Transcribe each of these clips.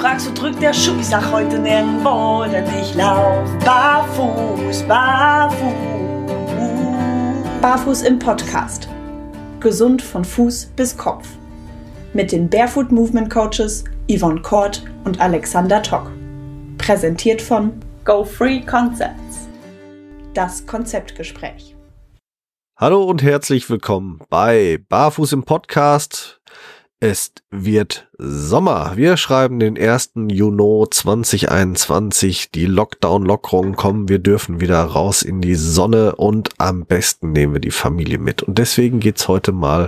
fragst, wo drückt der Schuh? Ich sag heute nirgendwo, denn ich lauf barfuß, barfuß. Barfuß im Podcast. Gesund von Fuß bis Kopf. Mit den Barefoot Movement Coaches Yvonne Kort und Alexander Tock. Präsentiert von Go Free Concepts. Das Konzeptgespräch. Hallo und herzlich willkommen bei Barfuß im Podcast. Es wird Sommer. Wir schreiben den 1. Juni 2021. Die Lockdown-Lockerungen kommen. Wir dürfen wieder raus in die Sonne und am besten nehmen wir die Familie mit. Und deswegen geht's heute mal,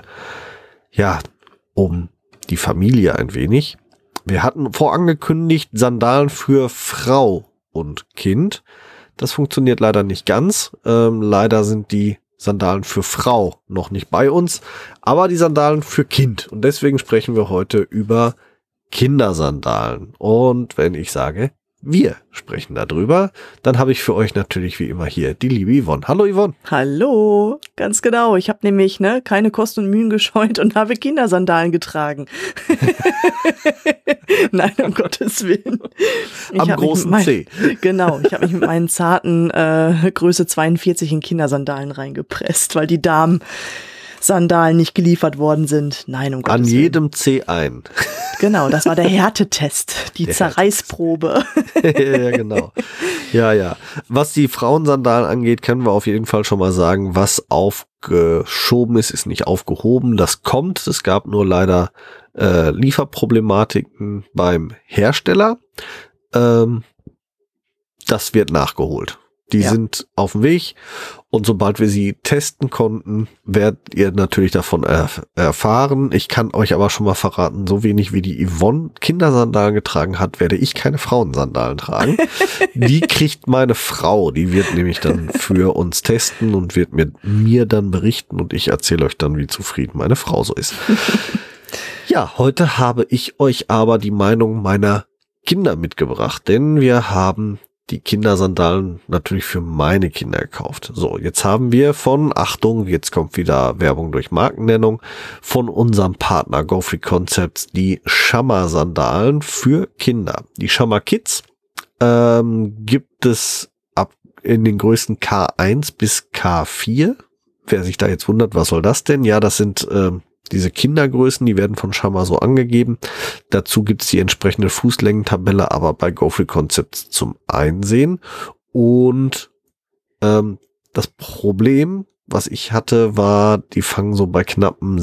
um die Familie ein wenig. Wir hatten vorangekündigt Sandalen für Frau und Kind. Das funktioniert leider nicht ganz. Leider sind die Sandalen für Frau noch nicht bei uns, aber die Sandalen für Kind. Und deswegen sprechen wir heute über Kindersandalen. Und wenn ich sage, wir sprechen darüber, dann habe ich für euch natürlich wie immer hier die liebe Yvonne. Hallo Yvonne. Hallo, ganz genau. Ich habe nämlich keine Kosten und Mühen gescheut und habe Kindersandalen getragen. Nein, um Gottes Willen. Am großen C. Genau, ich habe mich mit meinen zarten Größe 42 in Kindersandalen reingepresst, weil die Damen-Sandalen nicht geliefert worden sind. Nein, um Gottes Willen. An jedem C ein. Genau, das war der Härtetest, die Zerreißprobe. Ja, genau. Ja. Was die Frauensandalen angeht, können wir auf jeden Fall schon mal sagen, was aufgeschoben ist nicht aufgehoben. Das kommt. Es gab nur leider Lieferproblematiken beim Hersteller. Das wird nachgeholt. Die sind auf dem Weg und sobald wir sie testen konnten, werdet ihr natürlich davon erfahren. Ich kann euch aber schon mal verraten, so wenig wie die Yvonne Kindersandalen getragen hat, werde ich keine Frauensandalen tragen. Die kriegt meine Frau, die wird nämlich dann für uns testen und wird mir dann berichten und ich erzähle euch dann, wie zufrieden meine Frau so ist. Ja, heute habe ich euch aber die Meinung meiner Kinder mitgebracht, denn wir haben die Kindersandalen natürlich für meine Kinder gekauft. So, jetzt haben wir Achtung, jetzt kommt wieder Werbung durch Markennennung, von unserem Partner Go Free Concepts die Shamma-Sandalen für Kinder. Die Shamma Kids gibt es ab in den Größen K1 bis K4. Wer sich da jetzt wundert, was soll das denn? Ja, das sind diese Kindergrößen, die werden von Shamma so angegeben. Dazu gibt es die entsprechende Fußlängentabelle, aber bei Go Free Concepts zum Einsehen. Und das Problem, was ich hatte, war, die fangen so bei knappen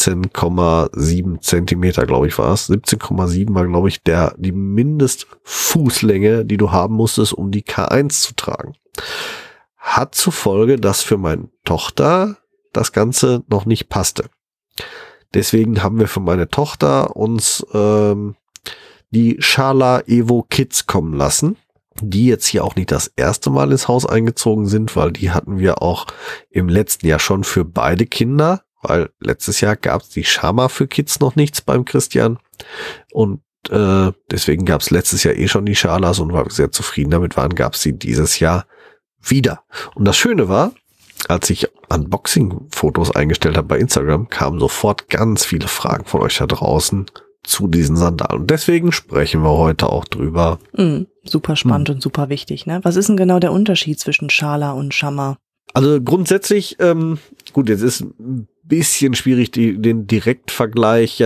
17,7 Zentimeter, glaube ich, war es. 17,7 war, glaube ich, die Mindestfußlänge, die du haben musstest, um die K1 zu tragen. Hat zur Folge, dass für meine Tochter das Ganze noch nicht passte. Deswegen haben wir für meine Tochter uns die Schala Evo Kids kommen lassen, die jetzt hier auch nicht das erste Mal ins Haus eingezogen sind, weil die hatten wir auch im letzten Jahr schon für beide Kinder, weil letztes Jahr gab es die Shamma für Kids noch nichts beim Christian und deswegen gab es letztes Jahr schon die Schalas und weil wir sehr zufrieden damit waren, gab es sie dieses Jahr wieder. Und das Schöne war, als ich Unboxing-Fotos eingestellt habe bei Instagram, kamen sofort ganz viele Fragen von euch da draußen zu diesen Sandalen. Und deswegen sprechen wir heute auch drüber. Super spannend und super wichtig, ne? Was ist denn genau der Unterschied zwischen Schala und Shamma? Also grundsätzlich, gut, jetzt ist ein bisschen schwierig, den Direktvergleich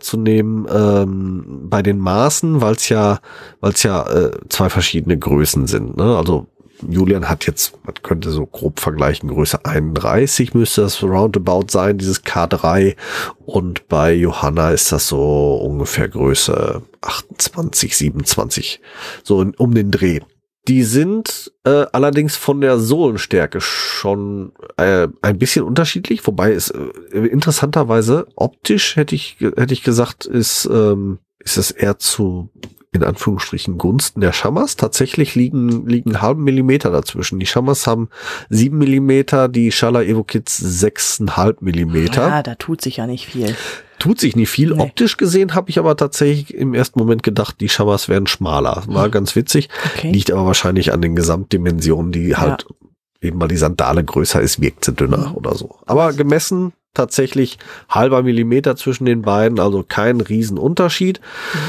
herzunehmen bei den Maßen, weil es ja zwei verschiedene Größen sind, ne? Also Julian hat jetzt, man könnte so grob vergleichen, Größe 31 müsste das roundabout sein, dieses K3. Und bei Johanna ist das so ungefähr Größe 28, 27, so um den Dreh. Die sind allerdings von der Sohlenstärke schon ein bisschen unterschiedlich, wobei es interessanterweise optisch hätte ich gesagt, ist es eher zu in Anführungsstrichen Gunsten der Shammas. Tatsächlich liegen einen halben Millimeter dazwischen. Die Shammas haben 7 Millimeter, die Schala Evo Kids 6,5 Millimeter. Ja, da tut sich ja nicht viel. Tut sich nicht viel. Nee. Optisch gesehen habe ich aber tatsächlich im ersten Moment gedacht, die Shammas wären schmaler. War ganz witzig. Okay. Liegt aber wahrscheinlich an den Gesamtdimensionen, die halt eben weil die Sandale größer ist, wirkt sie dünner oder so. Aber gemessen tatsächlich halber Millimeter zwischen den beiden, also kein Riesenunterschied.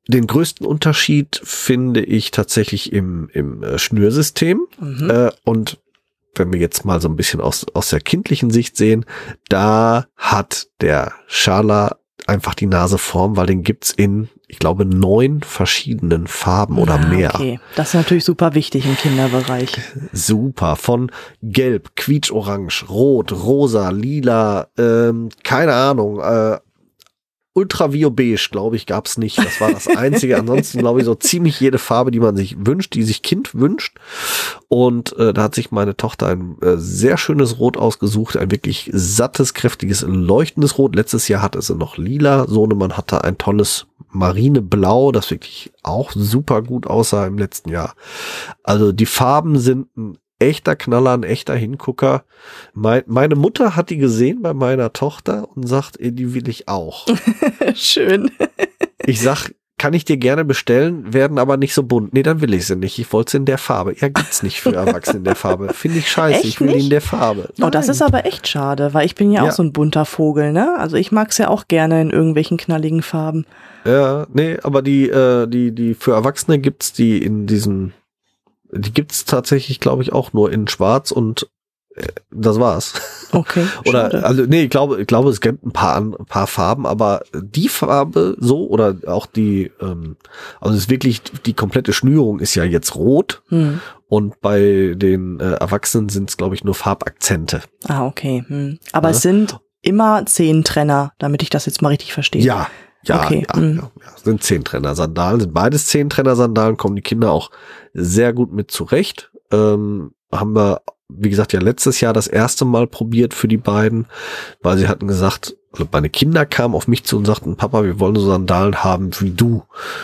Den größten Unterschied finde ich tatsächlich im Schnürsystem. Und wenn wir jetzt mal so ein bisschen aus der kindlichen Sicht sehen, da hat der Schala einfach die Naseform, weil den gibt's in, ich glaube, 9 verschiedenen Farben oder mehr. Okay, das ist natürlich super wichtig im Kinderbereich. Super, von Gelb, Quietsch-Orange, Rot, Rosa, Lila, keine Ahnung, Ultraviolet, glaube ich, gab's nicht. Das war das Einzige. Ansonsten, glaube ich, so ziemlich jede Farbe, die man sich wünscht, die sich Kind wünscht. Und da hat sich meine Tochter ein sehr schönes Rot ausgesucht. Ein wirklich sattes, kräftiges, leuchtendes Rot. Letztes Jahr hatte sie noch Lila. Sohnemann hatte ein tolles Marineblau, das wirklich auch super gut aussah im letzten Jahr. Also die Farben sind ein echter Knaller, ein echter Hingucker. Meine Mutter hat die gesehen bei meiner Tochter und sagt, die will ich auch. Schön. Ich sag, kann ich dir gerne bestellen, werden aber nicht so bunt. Nee, dann will ich sie nicht. Ich wollte sie in der Farbe. Ja, gibt's nicht für Erwachsene in der Farbe. Finde ich scheiße. Echt ich will die in der Farbe. Oh, das ist aber echt schade, weil ich bin ja auch so ein bunter Vogel, ne? Also ich mag's ja auch gerne in irgendwelchen knalligen Farben. Ja, nee, aber die für Erwachsene gibt's die in diesen. Die gibt's tatsächlich, glaube ich, auch nur in Schwarz und das war's. Okay. Oder also nee, ich glaube, es gibt ein paar Farben, aber die Farbe so oder auch die, also es ist wirklich die komplette Schnürung ist ja jetzt rot und bei den Erwachsenen sind es, glaube ich, nur Farbakzente. Ah, okay. Aber es sind immer 10 Trenner, damit ich das jetzt mal richtig verstehe. Ja. Ja, okay. ja, sind 10-Trenner-Sandalen, sind beides 10-Trenner-Sandalen, kommen die Kinder auch sehr gut mit zurecht. Haben wir, wie gesagt, ja letztes Jahr das erste Mal probiert für die beiden, weil sie hatten gesagt, also meine Kinder kamen auf mich zu und sagten, Papa, wir wollen so Sandalen haben wie du.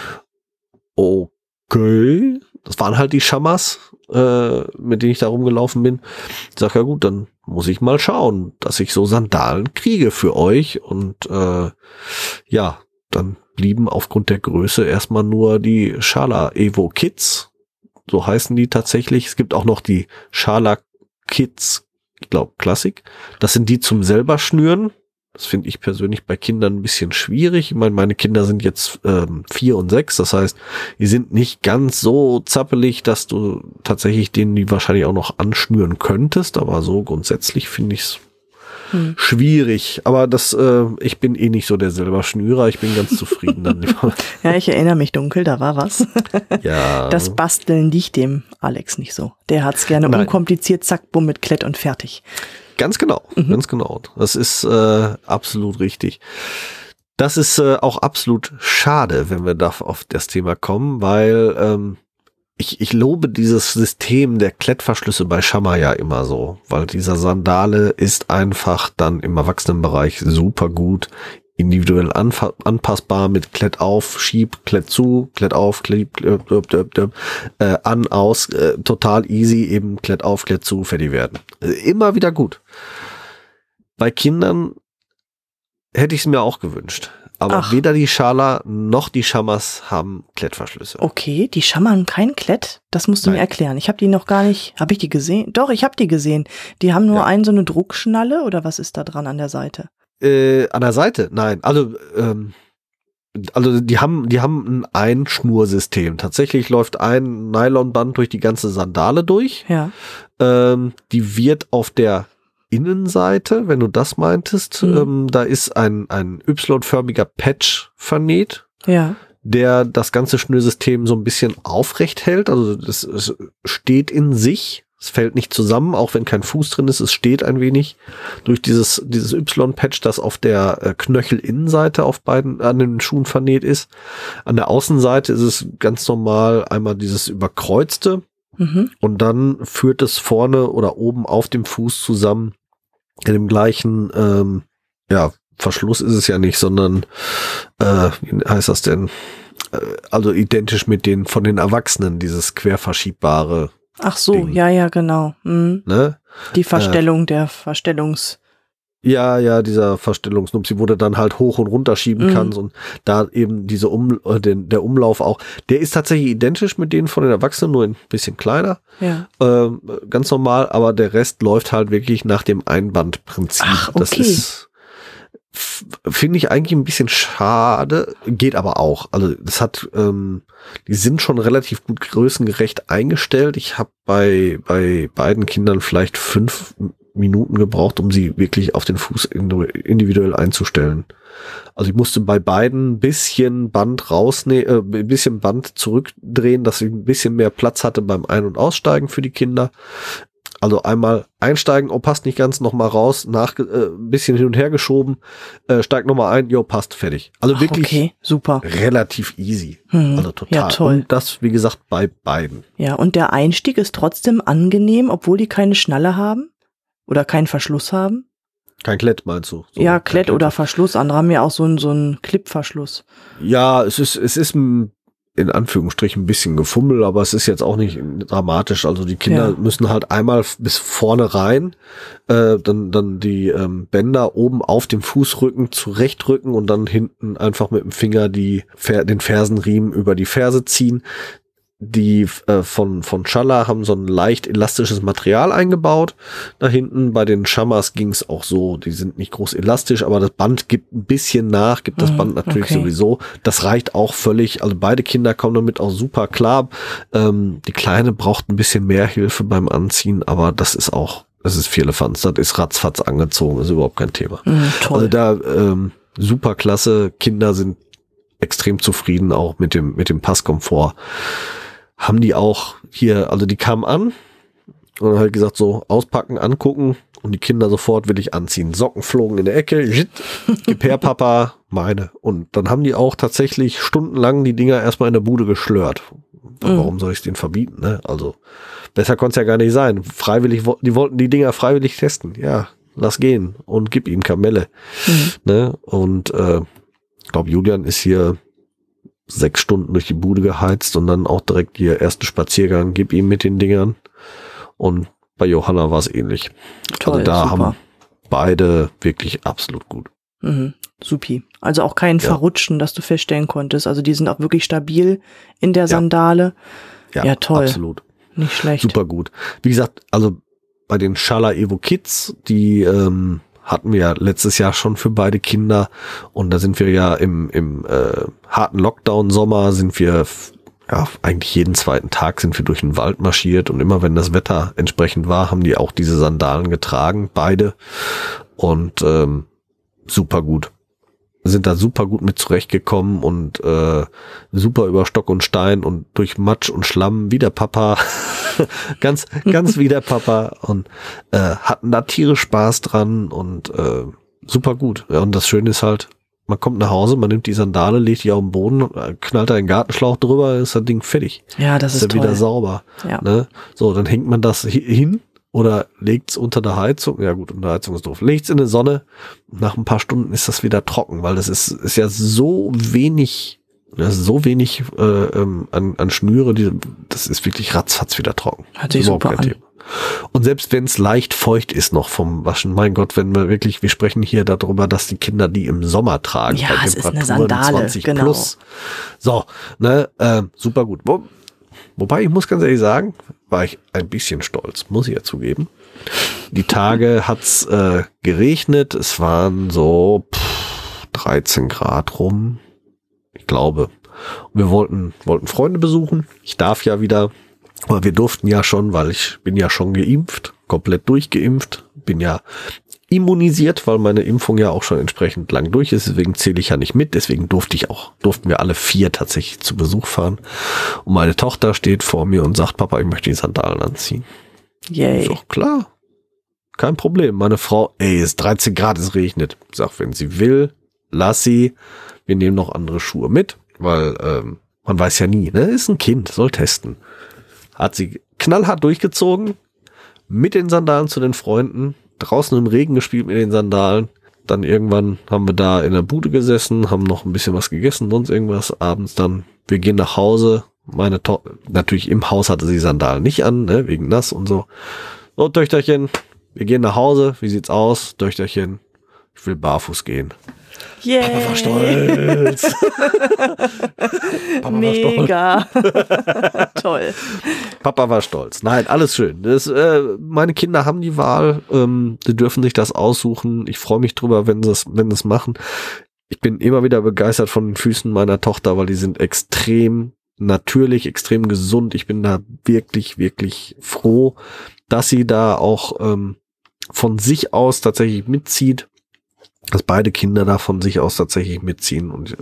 Okay, das waren halt die Schamas, mit denen ich da rumgelaufen bin. Ich sag, ja gut, dann muss ich mal schauen, dass ich so Sandalen kriege für euch und ja, dann blieben aufgrund der Größe erstmal nur die Schala Evo Kids. So heißen die tatsächlich. Es gibt auch noch die Schala Kids, ich glaube Classic. Das sind die zum selber schnüren. Das finde ich persönlich bei Kindern ein bisschen schwierig. Ich meine, meine Kinder sind jetzt 4 und 6. Das heißt, die sind nicht ganz so zappelig, dass du tatsächlich denen die wahrscheinlich auch noch anschnüren könntest. Aber so grundsätzlich finde ich es schwierig, aber ich bin eh nicht so der selber Schnürer, ich bin ganz zufrieden dann. Ja, ich erinnere mich dunkel, da war was. Ja. Das Basteln liegt dem Alex nicht so. Der hat's gerne unkompliziert, zack, bumm, mit Klett und fertig. Ganz genau, ganz genau. Das ist absolut richtig. Das ist auch absolut schade, wenn wir da auf das Thema kommen, weil ich lobe dieses System der Klettverschlüsse bei Schammer ja immer so, weil dieser Sandale ist einfach dann im Erwachsenenbereich super gut, individuell anpassbar mit Klett auf, Schieb, Klett zu, Klett auf, an, aus, total easy, eben Klett auf, Klett zu, fertig werden. Immer wieder gut. Bei Kindern hätte ich es mir auch gewünscht. Aber weder die Schala noch die Schammers haben Klettverschlüsse. Okay, die Schammer haben kein Klett? Das musst du mir erklären. Ich habe die noch gar nicht, habe ich die gesehen? Doch, ich habe die gesehen. Die haben nur so eine Druckschnalle oder was ist da dran an der Seite? An der Seite? Nein. Also die haben ein Einschnursystem. Tatsächlich läuft ein Nylonband durch die ganze Sandale durch. Ja. Die wird auf der Innenseite, wenn du das meintest, da ist ein Y-förmiger Patch vernäht, der das ganze Schnürsystem so ein bisschen aufrecht hält. Also es steht in sich, es fällt nicht zusammen, auch wenn kein Fuß drin ist, es steht ein wenig durch dieses Y-Patch, das auf der Knöchelinnenseite auf beiden an den Schuhen vernäht ist. An der Außenseite ist es ganz normal einmal dieses überkreuzte und dann führt es vorne oder oben auf dem Fuß zusammen in dem gleichen, Verschluss ist es ja nicht, sondern, wie heißt das denn? Also identisch mit den von den Erwachsenen, dieses querverschiebbare. Ach so, Ding. ja, genau. Ne? Die Verstellung der Verstellungs... Ja, dieser Verstellungsnupsi, wo du dann halt hoch und runter schieben kannst und da eben der Umlauf auch, der ist tatsächlich identisch mit denen von den Erwachsenen, nur ein bisschen kleiner. Ja. Ganz normal, aber der Rest läuft halt wirklich nach dem Einbandprinzip. Ach, okay. Das ist finde ich eigentlich ein bisschen schade, geht aber auch. Also das hat, die sind schon relativ gut größengerecht eingestellt. Ich habe bei beiden Kindern vielleicht 5 Minuten gebraucht, um sie wirklich auf den Fuß individuell einzustellen. Also ich musste bei beiden ein bisschen Band ein bisschen Band zurückdrehen, dass ich ein bisschen mehr Platz hatte beim Ein- und Aussteigen für die Kinder. Also einmal einsteigen, passt nicht ganz, nochmal raus, ein bisschen hin und her geschoben, steigt nochmal ein, passt, fertig. Also wirklich okay, super. Relativ easy. Also total. Ja, toll. Und das, wie gesagt, bei beiden. Ja, und der Einstieg ist trotzdem angenehm, obwohl die keine Schnalle haben oder keinen Verschluss haben? Kein Klett, meinst du? So, ja, Klett oder Verschluss. Andere haben ja auch so einen Clipverschluss. Ja, es ist in Anführungsstrichen ein bisschen Gefummel, aber es ist jetzt auch nicht dramatisch. Also die Kinder müssen halt einmal bis vorne rein, dann die Bänder oben auf dem Fußrücken zurechtrücken und dann hinten einfach mit dem Finger den Fersenriemen über die Ferse ziehen. Die von Schala haben so ein leicht elastisches Material eingebaut. Da hinten bei den Shammas ging es auch so. Die sind nicht groß elastisch, aber das Band gibt ein bisschen nach, gibt das Band natürlich sowieso. Das reicht auch völlig. Also beide Kinder kommen damit auch super klar. Die Kleine braucht ein bisschen mehr Hilfe beim Anziehen, aber das ist Firlefanz. Das ist ratzfatz angezogen, ist überhaupt kein Thema. Toll. Also da super klasse. Kinder sind extrem zufrieden auch mit dem Passkomfort. Haben die auch hier, also die kamen an und dann halt gesagt so, auspacken, angucken und die Kinder sofort will ich anziehen. Socken flogen in der Ecke, gib her Papa, meine. Und dann haben die auch tatsächlich stundenlang die Dinger erstmal in der Bude geschlört. Warum soll ich es denen verbieten, ne? Also besser konnte es ja gar nicht sein. Freiwillig, die wollten die Dinger freiwillig testen. Ja, lass gehen und gib ihm Kamelle. Ne? Und ich glaube, Julian ist hier 6 Stunden durch die Bude geheizt und dann auch direkt ihr ersten Spaziergang, gib ihm mit den Dingern. Und bei Johanna war es ähnlich. Toll, also da super. haben beide wirklich absolut gut. Supi. Also auch kein Verrutschen, das du feststellen konntest. Also die sind auch wirklich stabil in der Sandale. Ja, toll. Absolut. Nicht schlecht. Super gut. Wie gesagt, also bei den Schala Evo Kids, die hatten wir ja letztes Jahr schon für beide Kinder und da sind wir ja im harten Lockdown-Sommer sind wir eigentlich jeden zweiten Tag sind wir durch den Wald marschiert und immer wenn das Wetter entsprechend war, haben die auch diese Sandalen getragen, beide und super gut. Sind da super gut mit zurechtgekommen und super über Stock und Stein und durch Matsch und Schlamm wie der Papa, ganz wie der Papa und hatten da tierisch Spaß dran und super gut. Ja, und das Schöne ist halt, man kommt nach Hause, man nimmt die Sandale, legt die auf den Boden, knallt da einen Gartenschlauch drüber, ist das Ding fertig. Ja, das ist dann toll. Wieder sauber. Ja. Ne? So, dann hängt man das hin. Oder legt's unter der Heizung, ja gut, unter der Heizung ist doof, legt's in die Sonne, nach ein paar Stunden ist das wieder trocken, weil das ist ja so wenig an Schnüre, das ist wirklich ratzfatz wieder trocken. Hört sich super an. Und selbst wenn es leicht feucht ist noch vom Waschen, mein Gott, wir sprechen hier darüber, dass die Kinder die im Sommer tragen. Ja, bei es ist eine Temperaturen Sandale, 20 genau. plus. So, ne, super gut. Wobei, ich muss ganz ehrlich sagen, war ich ein bisschen stolz, muss ich ja zugeben. Die Tage hat's geregnet, es waren so 13 Grad rum, ich glaube. Und wir wollten Freunde besuchen. Ich darf ja wieder, aber wir durften ja schon, weil ich bin ja schon geimpft, komplett durchgeimpft, bin ja immunisiert, weil meine Impfung ja auch schon entsprechend lang durch ist, deswegen zähle ich ja nicht mit, deswegen durften wir alle 4 tatsächlich zu Besuch fahren. Und meine Tochter steht vor mir und sagt, Papa, ich möchte die Sandalen anziehen. Yay. Ist doch klar. Kein Problem. Meine Frau, es ist 13 Grad, es regnet. Ich sag, wenn sie will, lass sie. Wir nehmen noch andere Schuhe mit, weil man weiß ja nie, ne? Ist ein Kind, soll testen. Hat sie knallhart durchgezogen, mit den Sandalen zu den Freunden, draußen im Regen gespielt mit den Sandalen. Dann irgendwann haben wir da in der Bude gesessen, haben noch ein bisschen was gegessen, sonst irgendwas. Abends dann, wir gehen nach Hause. Meine Tochter, natürlich im Haus hatte sie Sandalen nicht an, ne, wegen nass und so. So, Töchterchen, wir gehen nach Hause. Wie sieht's aus? Töchterchen, ich will barfuß gehen. Yeah. Papa war stolz. Papa Mega. Toll. Papa war stolz. Nein, alles schön. Meine Kinder haben die Wahl. Sie dürfen sich das aussuchen. Ich freue mich drüber, wenn sie es machen. Ich bin immer wieder begeistert von den Füßen meiner Tochter, weil die sind extrem natürlich, extrem gesund. Ich bin da wirklich, wirklich froh, dass sie da auch von sich aus tatsächlich mitzieht, dass beide Kinder da von sich aus tatsächlich mitziehen und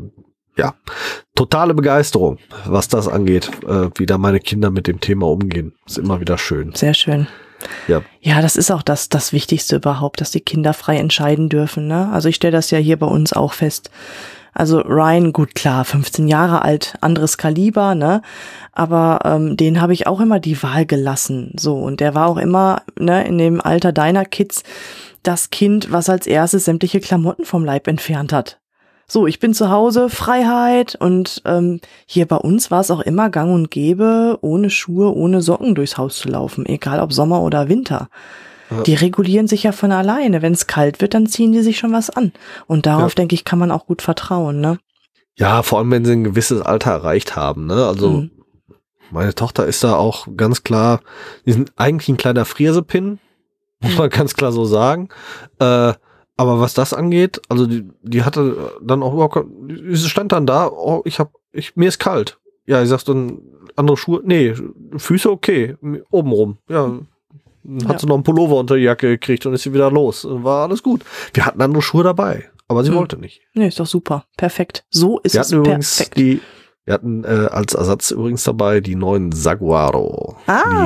totale Begeisterung, was das angeht, wie da meine Kinder mit dem Thema umgehen. Ist immer wieder schön. Sehr schön. Ja, das ist auch das Wichtigste überhaupt, dass die Kinder frei entscheiden dürfen, ne? Also ich stelle das ja hier bei uns auch fest. Also Ryan, gut, klar, 15 Jahre alt, anderes Kaliber, ne? Aber den habe ich auch immer die Wahl gelassen. So, und der war auch immer, ne, in dem Alter deiner Kids das Kind, was als erstes sämtliche Klamotten vom Leib entfernt hat. So, ich bin zu Hause, Freiheit, und hier bei uns war es auch immer gang und gäbe, ohne Schuhe, ohne Socken durchs Haus zu laufen, egal ob Sommer oder Winter. Ja. Die regulieren sich ja von alleine. Wenn es kalt wird, dann ziehen die sich schon was an. Und darauf, denke ich, kann man auch gut vertrauen, ne? Ja, vor allem, wenn sie ein gewisses Alter erreicht haben, ne? Also meine Tochter ist da auch ganz klar, die sind eigentlich ein kleiner Friesepin, muss man ganz klar so sagen. Aber was das angeht, also die hatte dann auch überhaupt, sie stand dann da, mir ist kalt. Ja, ich sagst dann, andere Schuhe, nee, Füße okay, obenrum, ja. Hat sie noch einen Pullover unter die Jacke gekriegt und ist sie wieder los. War alles gut. Wir hatten andere Schuhe dabei, aber sie wollte nicht. Nee, ist doch super. Perfekt. So ist es perfekt. Wir hatten als Ersatz übrigens dabei die neuen Saguaro.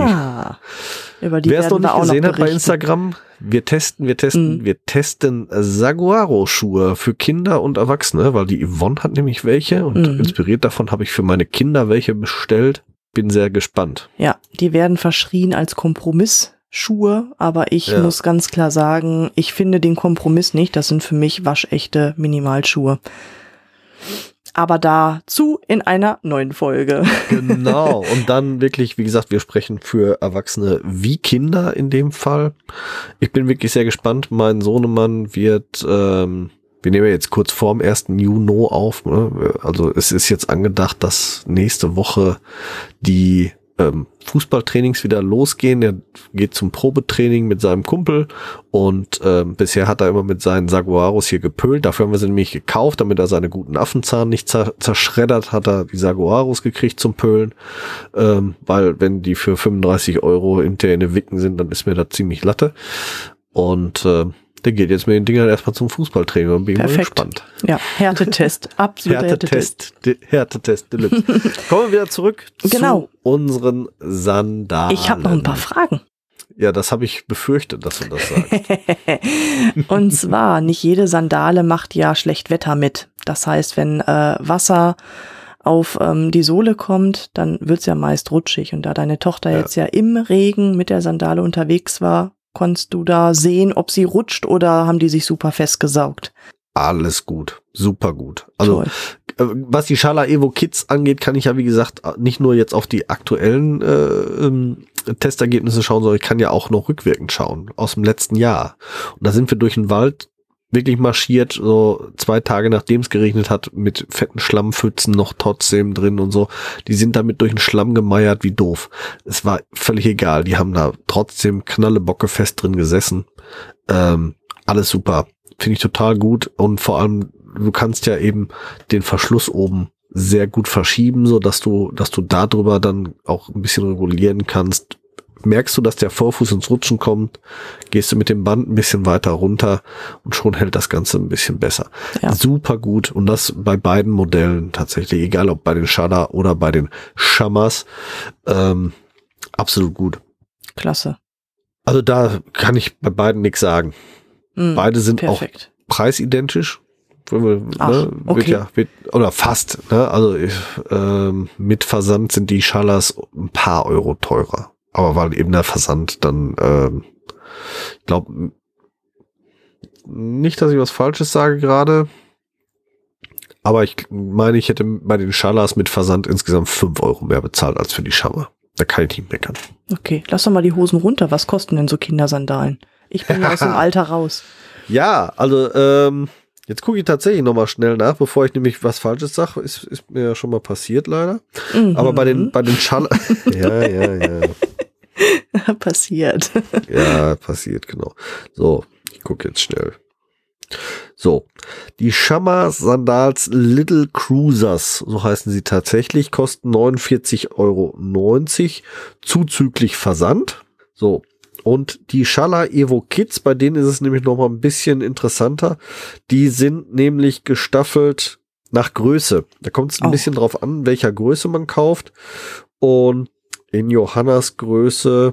Über die wer es noch nicht gesehen hat bei Instagram, wir testen Saguaro-Schuhe für Kinder und Erwachsene, weil die Yvonne hat nämlich welche und inspiriert davon habe ich für meine Kinder welche bestellt. Bin sehr gespannt. Ja, die werden verschrien als Kompromissschuhe, aber ich muss ganz klar sagen, ich finde den Kompromiss nicht. Das sind für mich waschechte Minimalschuhe. Aber dazu in einer neuen Folge. Genau, und dann wirklich, wie gesagt, wir sprechen für Erwachsene wie Kinder in dem Fall. Ich bin wirklich sehr gespannt. Mein Sohnemann wird, wir nehmen jetzt kurz vorm 1. Juni auf, ne? Also es ist jetzt angedacht, dass nächste Woche die Fußballtrainings wieder losgehen. Er geht zum Probetraining mit seinem Kumpel und bisher hat er immer mit seinen Saguaros hier gepölt. Dafür haben wir sie nämlich gekauft, damit er seine guten Affenzahn nicht zerschreddert, hat er die Saguaros gekriegt zum Pölen, weil wenn die für 35 € hinterher in den Wicken sind, dann ist mir das ziemlich Latte. Und der geht jetzt mit den Dingern erstmal zum Fußballtraining und bin mal gespannt. Ja, Härtetest, absoluter Härtetest. Härtetest Deluxe. Kommen wir wieder zurück zu unseren Sandalen. Ich habe noch ein paar Fragen. Ja, das habe ich befürchtet, dass du das sagst. Und zwar, nicht jede Sandale macht ja schlecht Wetter mit. Das heißt, wenn Wasser auf die Sohle kommt, dann wird's ja meist rutschig. Und da deine Tochter jetzt ja im Regen mit der Sandale unterwegs war, konntest du da sehen, ob sie rutscht oder haben die sich super festgesaugt? Alles gut, super gut. Also was die Schala Evo Kids angeht, kann ich ja wie gesagt nicht nur jetzt auf die aktuellen Testergebnisse schauen, sondern ich kann ja auch noch rückwirkend schauen aus dem letzten Jahr. Und da sind wir durch den Wald wirklich marschiert, so 2 Tage nachdem es geregnet hat, mit fetten Schlammpfützen noch trotzdem drin und so. Die sind damit durch den Schlamm gemeiert, wie doof. Es war völlig egal. Die haben da trotzdem knallebockefest drin gesessen. Alles super. Finde ich total gut. Und vor allem, du kannst ja eben den Verschluss oben sehr gut verschieben, so dass du darüber dann auch ein bisschen regulieren kannst. Merkst du, dass der Vorfuß ins Rutschen kommt, gehst du mit dem Band ein bisschen weiter runter und schon hält das Ganze ein bisschen besser. Ja. Super gut und das bei beiden Modellen tatsächlich, egal ob bei den Schala oder bei den Schamas, absolut gut. Klasse. Also da kann ich bei beiden nichts sagen. Beide sind perfekt. Auch preisidentisch. Oder fast. Ne? Also mit Versand sind die Schalas ein paar Euro teurer. Aber weil eben der Versand dann, ich glaube, nicht, dass ich was Falsches sage gerade, aber ich meine, ich hätte bei den Schalas mit Versand insgesamt 5 € mehr bezahlt als für die Schammer. Da kann ich nicht meckern. Okay, lass doch mal die Hosen runter. Was kosten denn so Kindersandalen? Ich bin ja aus dem Alter raus. Ja, also Jetzt gucke ich tatsächlich nochmal schnell nach, bevor ich nämlich was Falsches sage. Ist mir ja schon mal passiert, leider. Aber bei den Schaller... ja. Passiert. Ja, passiert, genau. So, ich gucke jetzt schnell. So, die Shamma Sandals Little Cruisers, so heißen sie tatsächlich, kosten 49,90 € zuzüglich Versand. So, und die Schala Evo Kids, bei denen ist es nämlich noch mal ein bisschen interessanter. Die sind nämlich gestaffelt nach Größe. Da kommt es ein bisschen drauf an, welcher Größe man kauft. Und in Johannas Größe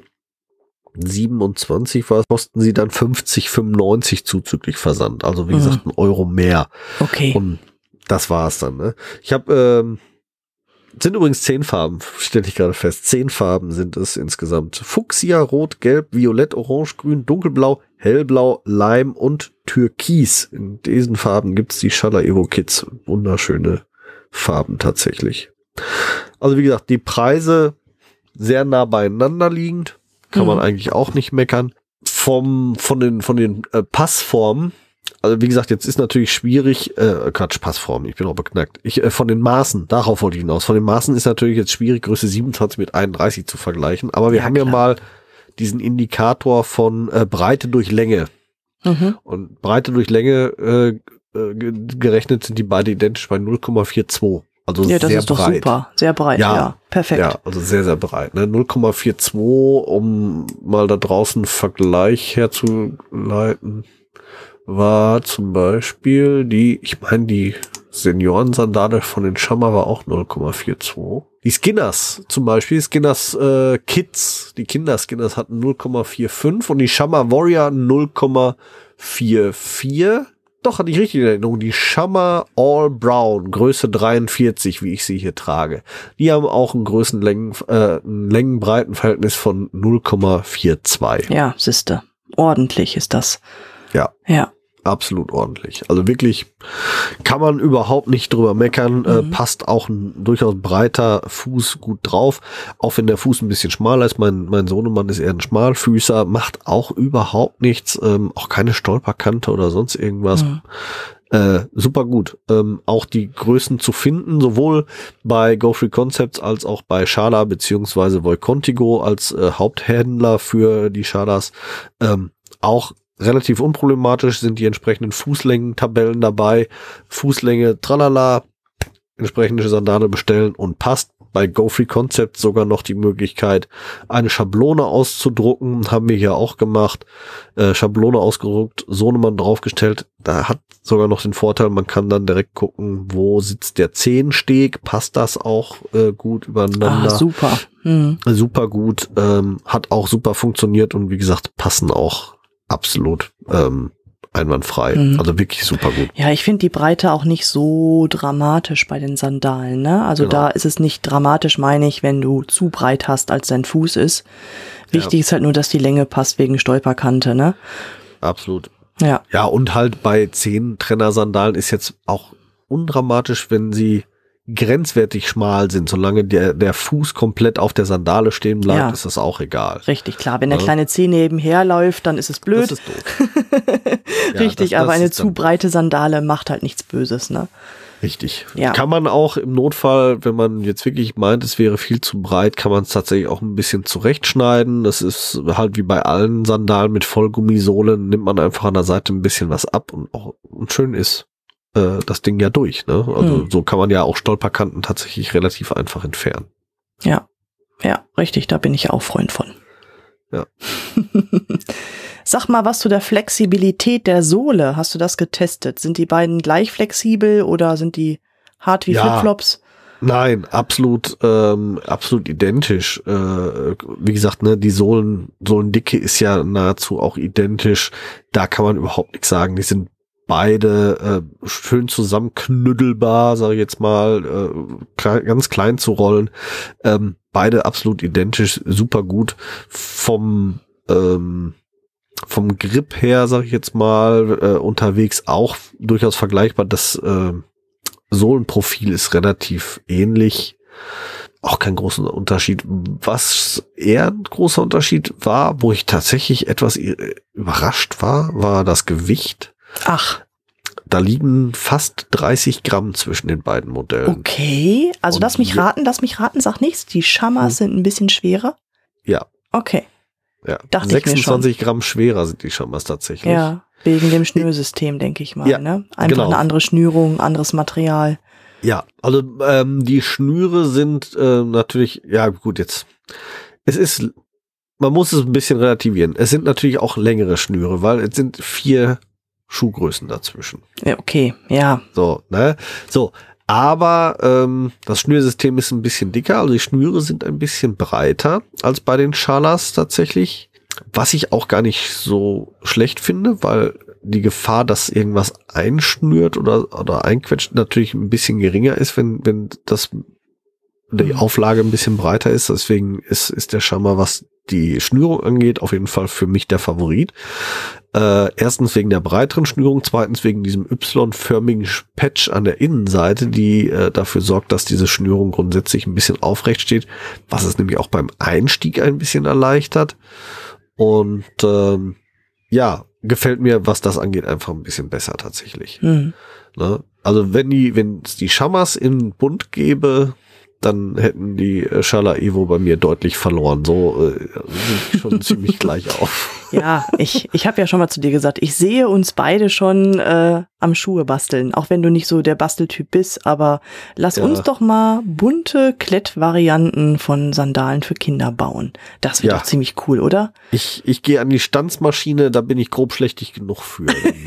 27 kosten sie dann 50,95 zuzüglich Versand. Also wie gesagt, €1 mehr. Okay. Und das war's dann. Ne? Ich habe sind übrigens 10 Farben, stelle ich gerade fest. 10 Farben sind es insgesamt. Fuchsia, Rot, Gelb, Violett, Orange, Grün, Dunkelblau, Hellblau, Leim und Türkis. In diesen Farben gibt's die Schala Evo Kids. Wunderschöne Farben tatsächlich. Also wie gesagt, die Preise sehr nah beieinander liegend. Kann man eigentlich auch nicht meckern. Von den Passformen, also wie gesagt, jetzt ist natürlich schwierig, Passformen, ich bin auch beknackt. Von den Maßen, darauf wollte ich hinaus. Von den Maßen ist natürlich jetzt schwierig, Größe 27 mit 31 zu vergleichen. Aber wir haben ja mal diesen Indikator von Breite durch Länge. Und Breite durch Länge gerechnet sind die beide identisch bei 0,42. Also ja, das sehr ist doch breit. super. Sehr breit, ja. Perfekt. Ja, also sehr, sehr breit. Ne? 0,42, um mal da draußen einen Vergleich herzuleiten, war zum Beispiel die Seniorensandale von den Shamma war auch 0,42. Die Skinners zum Beispiel, Skinners Kids, die Kinder-Skinners hatten 0,45 und die Shamma Warrior 0,44. Doch, hatte ich richtig in Erinnerung. Die Shamma All Brown, Größe 43, wie ich sie hier trage. Die haben auch ein Längen-Breiten-Verhältnis von 0,42. Ja, siehste. Ordentlich ist das. Ja. Absolut ordentlich. Also wirklich kann man überhaupt nicht drüber meckern. Passt auch ein durchaus breiter Fuß gut drauf. Auch wenn der Fuß ein bisschen schmaler ist. Mein Sohnemann ist eher ein Schmalfüßer. Macht auch überhaupt nichts. Auch keine Stolperkante oder sonst irgendwas. Super gut. Auch die Größen zu finden, sowohl bei Go Free Concepts als auch bei Schala beziehungsweise Voicontigo als Haupthändler für die Schalas. Auch relativ unproblematisch, sind die entsprechenden Fußlängen-Tabellen dabei. Fußlänge, tralala, entsprechende Sandale bestellen und passt. Bei Go Free Concept sogar noch die Möglichkeit, eine Schablone auszudrucken. Haben wir hier auch gemacht. Schablone ausgedruckt, Sohnemann draufgestellt. Da hat sogar noch den Vorteil, man kann dann direkt gucken, wo sitzt der Zehensteg. Passt das auch gut übereinander. Super. Super gut. Hat auch super funktioniert und wie gesagt, passen auch absolut einwandfrei. Also wirklich super gut. Ja, ich finde die Breite auch nicht so dramatisch bei den Sandalen, ne? Also da ist es nicht dramatisch, meine ich, wenn du zu breit hast, als dein Fuß ist. Wichtig ist halt nur, dass die Länge passt wegen Stolperkante, ne? Absolut. Ja. Ja, und halt bei 10-Trenner-Sandalen ist jetzt auch undramatisch, wenn sie grenzwertig schmal sind. Solange der Fuß komplett auf der Sandale stehen bleibt, ist das auch egal. Richtig, klar. Wenn der kleine Zeh nebenher läuft, dann ist es blöd. Das ist doof. Richtig, aber eine zu breite Sandale macht halt nichts Böses, ne? Richtig. Ja. Kann man auch im Notfall, wenn man jetzt wirklich meint, es wäre viel zu breit, kann man es tatsächlich auch ein bisschen zurechtschneiden. Das ist halt wie bei allen Sandalen mit Vollgummisohlen, nimmt man einfach an der Seite ein bisschen was ab und schön ist das Ding ja durch, ne? Also so kann man ja auch Stolperkanten tatsächlich relativ einfach entfernen. Ja, richtig, da bin ich auch Freund von. Ja. Sag mal was zu der Flexibilität der Sohle. Hast du das getestet? Sind die beiden gleich flexibel oder sind die hart wie Flipflops? Nein, absolut identisch. Wie gesagt, ne, die Sohlendicke ist ja nahezu auch identisch. Da kann man überhaupt nichts sagen. Die sind beide schön zusammenknüddelbar, sage ich jetzt mal, ganz klein zu rollen. Beide absolut identisch, super gut. Vom Grip her, sage ich jetzt mal, unterwegs auch durchaus vergleichbar. Das Sohlenprofil ist relativ ähnlich. Auch kein großer Unterschied. Was eher ein großer Unterschied war, wo ich tatsächlich etwas überrascht war das Gewicht. Ach. Da liegen fast 30 Gramm zwischen den beiden Modellen. Okay, also lass mich raten, sag nichts. Die Shammas sind ein bisschen schwerer? Ja. Okay. Ja. Dachte 26 Gramm schwerer sind die Shammas tatsächlich. Ja, wegen dem Schnürsystem, denke ich mal. Ja, ne? Einfach eine andere Schnürung, anderes Material. Ja, also die Schnüre sind natürlich, ja gut, man muss es ein bisschen relativieren. Es sind natürlich auch längere Schnüre, weil es sind 4 Schuhgrößen dazwischen. Ja, okay, ja. So, ne? So, aber das Schnürsystem ist ein bisschen dicker, also die Schnüre sind ein bisschen breiter als bei den Schalas tatsächlich, was ich auch gar nicht so schlecht finde, weil die Gefahr, dass irgendwas einschnürt oder einquetscht, natürlich ein bisschen geringer ist, wenn die Auflage ein bisschen breiter ist. Deswegen ist der Shamma, was die Schnürung angeht, auf jeden Fall für mich der Favorit. Erstens wegen der breiteren Schnürung, zweitens wegen diesem Y-förmigen Patch an der Innenseite, die dafür sorgt, dass diese Schnürung grundsätzlich ein bisschen aufrecht steht, was es nämlich auch beim Einstieg ein bisschen erleichtert. Und ja, gefällt mir, was das angeht, einfach ein bisschen besser tatsächlich. Ne? Also wenn es die Shammas in bunt gäbe, dann hätten die Shala Evo bei mir deutlich verloren. So sind die schon ziemlich gleich auf. Ja, ich habe ja schon mal zu dir gesagt, ich sehe uns beide schon am Schuhe basteln, auch wenn du nicht so der Basteltyp bist, aber lass uns doch mal bunte Klettvarianten von Sandalen für Kinder bauen. Das wird doch ziemlich cool, oder? Ich gehe an die Stanzmaschine, da bin ich grobschlächtig genug für.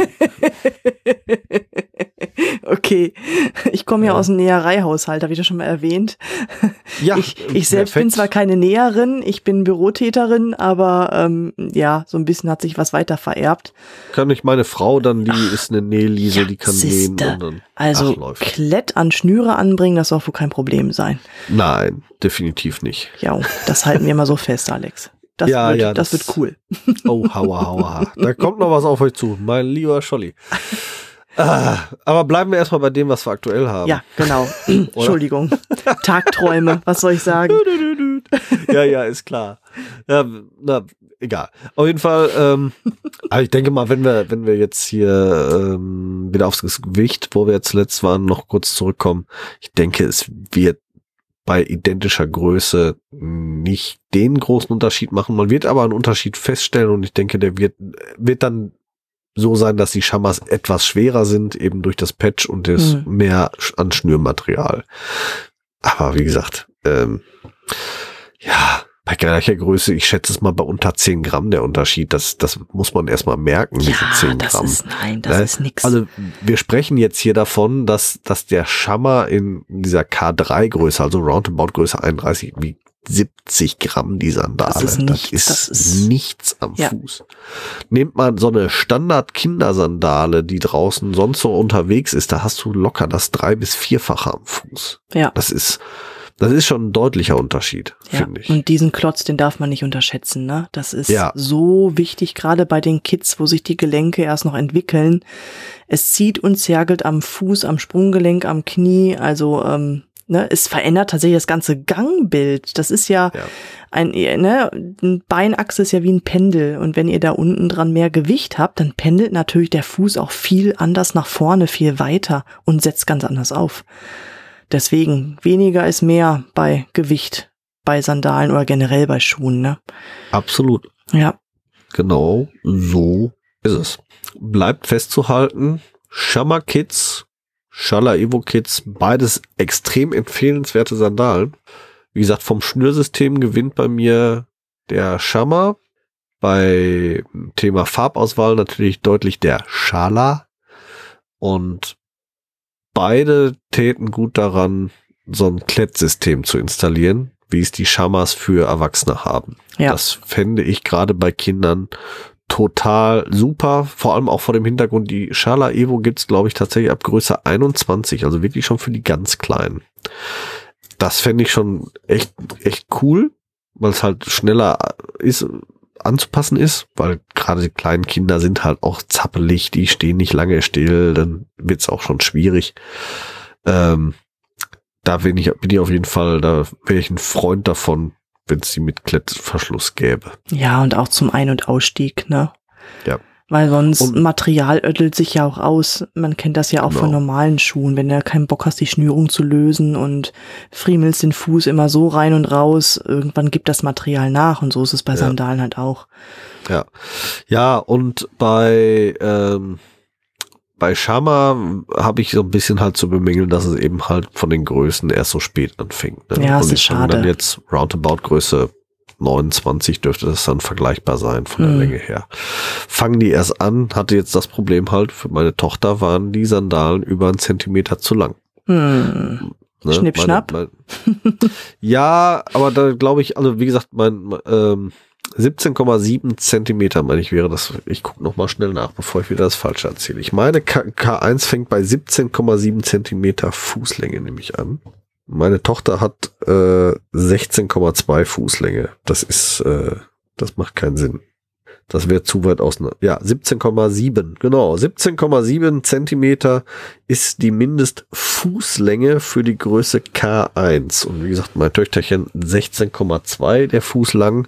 Okay, ich komme ja aus dem Nähereihaushalt, habe ich das schon mal erwähnt. Ja, ich selbst bin zwar keine Näherin, ich bin Bürotäterin, aber ja, so ein bisschen hat sich was weiter vererbt. Kann ich meine Frau dann, die ist eine Nähliese, die kann nähen. Und dann, also Klett an Schnüre anbringen, das soll wohl kein Problem sein. Nein, definitiv nicht. Ja, das halten wir mal so fest, Alex. Das wird cool. Oh, hauer. Da kommt noch was auf euch zu, mein lieber Scholli. Aber bleiben wir erstmal bei dem, was wir aktuell haben. Ja, genau. Entschuldigung. Tagträume, was soll ich sagen? Ja, ist klar. Ja, na, egal. Auf jeden Fall, aber ich denke mal, wenn wir jetzt hier wieder aufs Gewicht, wo wir jetzt zuletzt waren, noch kurz zurückkommen, ich denke, es wird bei identischer Größe nicht den großen Unterschied machen. Man wird aber einen Unterschied feststellen und ich denke, der wird dann so sein, dass die Shammas etwas schwerer sind, eben durch das Patch und das mehr an Schnürmaterial. Aber wie gesagt, ja, bei gleicher Größe, ich schätze es mal bei unter 10 Gramm der Unterschied. Das muss man erstmal merken, diese 10 Gramm. Das ist nix. Also wir sprechen jetzt hier davon, dass der Shamma in dieser K3-Größe, also Roundabout Größe 31, wiegt 70 Gramm die Sandale. Das ist nichts am Fuß. Nehmt mal so eine Standard-Kindersandale, die draußen sonst so unterwegs ist, da hast du locker das 3- bis 4-fache am Fuß. Ja. Das ist schon ein deutlicher Unterschied, finde ich. Und diesen Klotz, den darf man nicht unterschätzen, ne? Das ist so wichtig, gerade bei den Kids, wo sich die Gelenke erst noch entwickeln. Es zieht und zergelt am Fuß, am Sprunggelenk, am Knie, also es verändert tatsächlich das ganze Gangbild. Das ist eine Beinachse ist ja wie ein Pendel. Und wenn ihr da unten dran mehr Gewicht habt, dann pendelt natürlich der Fuß auch viel anders nach vorne, viel weiter und setzt ganz anders auf. Deswegen, weniger ist mehr bei Gewicht, bei Sandalen oder generell bei Schuhen, ne? Absolut. Ja. Genau, so ist es. Bleibt festzuhalten, Shamma Kids, Shala Evo Kids, beides extrem empfehlenswerte Sandalen. Wie gesagt, vom Schnürsystem gewinnt bei mir der Shamma. Bei Thema Farbauswahl natürlich deutlich der Shala. Und beide täten gut daran, so ein Klettsystem zu installieren, wie es die Shammas für Erwachsene haben. Ja. Das fände ich gerade bei Kindern total super, vor allem auch vor dem Hintergrund, die Shala Evo gibt's, glaube ich, tatsächlich ab Größe 21, also wirklich schon für die ganz Kleinen. Das fände ich schon echt cool, weil es halt schneller ist, anzupassen ist, weil gerade die kleinen Kinder sind halt auch zappelig, die stehen nicht lange still, dann wird's auch schon schwierig. Da bin ich auf jeden Fall, da wäre ich ein Freund davon, wenn es die mit Klettverschluss gäbe. Ja, und auch zum Ein- und Ausstieg, ne? Ja. Weil sonst Und- Material ödelt sich ja auch aus. Man kennt das ja auch von normalen Schuhen. Wenn du keinen Bock hast, die Schnürung zu lösen und friemelst den Fuß immer so rein und raus, irgendwann gibt das Material nach. Und so ist es bei Sandalen halt auch. Ja. Ja, und bei Shama habe ich so ein bisschen halt zu bemängeln, dass es eben halt von den Größen erst so spät anfängt. Ne? Ja, und es ist schade. Dann jetzt roundabout Größe 29 dürfte das dann vergleichbar sein von der Länge her. Fangen die erst an, hatte jetzt das Problem halt, für meine Tochter waren die Sandalen über 1 Zentimeter zu lang. Ne? Schnipp, schnapp. Ja, aber da glaube ich, also wie gesagt, mein 17,7 Zentimeter, meine ich, wäre das. Ich gucke noch mal schnell nach, bevor ich wieder das Falsche erzähle. Ich meine, K1 fängt bei 17,7 Zentimeter Fußlänge, nehme ich an. Meine Tochter hat 16,2 Fußlänge. Das ist, das macht keinen Sinn. Das wäre zu weit auseinander. Ja, 17,7, genau. 17,7 Zentimeter ist die Mindestfußlänge für die Größe K1. Und wie gesagt, mein Töchterchen 16,2 der Fuß lang.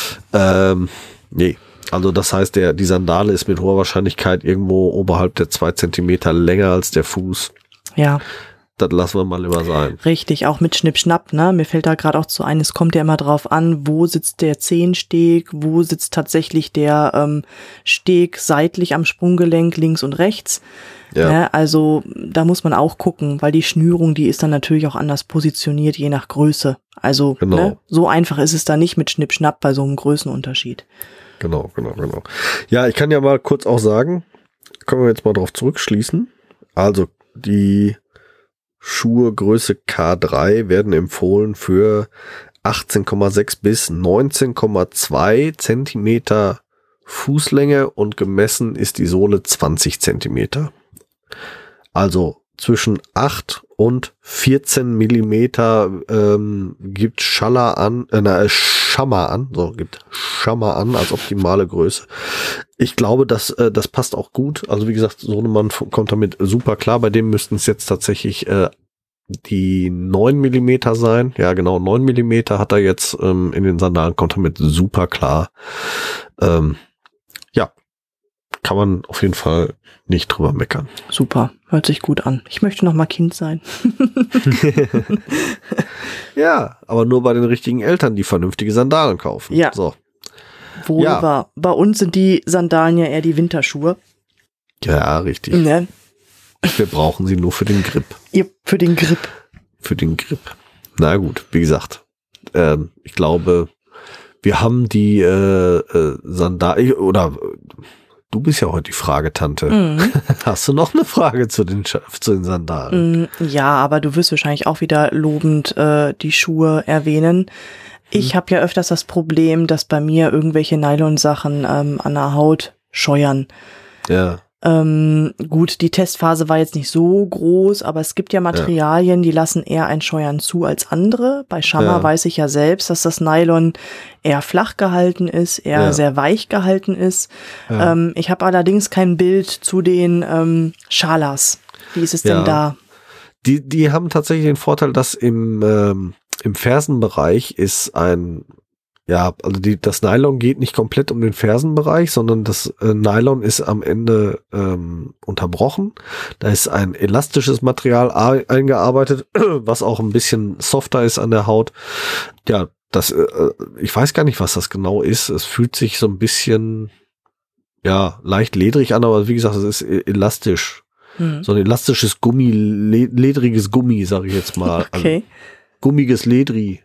Nee, also das heißt, die Sandale ist mit hoher Wahrscheinlichkeit irgendwo oberhalb der 2 Zentimeter länger als der Fuß. Ja. Das lassen wir mal lieber sein. Richtig, auch mit Schnipp-Schnapp, ne? Mir fällt da gerade auch zu ein, es kommt ja immer drauf an, wo sitzt der Zehensteg, wo sitzt tatsächlich der Steg seitlich am Sprunggelenk, links und rechts. Ja. Ne? Also da muss man auch gucken, weil die Schnürung, die ist dann natürlich auch anders positioniert, je nach Größe. Also Genau. ne? So einfach ist es da nicht mit Schnipp-Schnapp bei so einem Größenunterschied. Genau. Ja, ich kann ja mal kurz auch sagen, können wir jetzt mal drauf zurückschließen. Also die Schuhe Größe K3 werden empfohlen für 18,6 bis 19,2 Zentimeter Fußlänge und gemessen ist die Sohle 20 Zentimeter. Also zwischen 8 und 14 Millimeter gibt Shama an als optimale Größe. Ich glaube, das passt auch gut. Also wie gesagt, Sohnemann kommt damit super klar. Bei dem müssten es jetzt tatsächlich die 9 Millimeter sein. Ja, genau, 9 Millimeter hat er jetzt in den Sandalen, kommt damit super klar. Ja, kann man auf jeden Fall nicht drüber meckern. Super, hört sich gut an. Ich möchte noch mal Kind sein. Ja, aber nur bei den richtigen Eltern, die vernünftige Sandalen kaufen. Ja. So. Wohl Ja. wahr. Bei uns sind die Sandalen ja eher die Winterschuhe. Ja, richtig. Ne? Wir brauchen sie nur für den Grip. Für den Grip. Für den Grip. Na gut, wie gesagt, ich glaube, wir haben die Sandalen, oder du bist ja heute die Fragetante. Mhm. Hast du noch eine Frage zu den Sandalen? Ja, aber du wirst wahrscheinlich auch wieder lobend die Schuhe erwähnen. Ich habe ja öfters das Problem, dass bei mir irgendwelche Nylon-Sachen an der Haut scheuern. Ja. Gut, die Testphase war jetzt nicht so groß, aber es gibt ja Materialien, die lassen eher ein Scheuern zu als andere. Bei Shama weiß ich ja selbst, dass das Nylon eher flach gehalten ist, eher sehr weich gehalten ist. Ja. Ich habe allerdings kein Bild zu den Schalas. Wie ist es denn da? Die haben tatsächlich den Vorteil, dass im Fersenbereich ist also das Nylon geht nicht komplett um den Fersenbereich, sondern das Nylon ist am Ende unterbrochen. Da ist ein elastisches Material eingearbeitet, was auch ein bisschen softer ist an der Haut. Ja, ich weiß gar nicht, was das genau ist. Es fühlt sich so ein bisschen, leicht ledrig an, aber wie gesagt, es ist elastisch. So ein elastisches Gummi, ledriges Gummi, sage ich jetzt mal. Okay. Gummiges Ledri.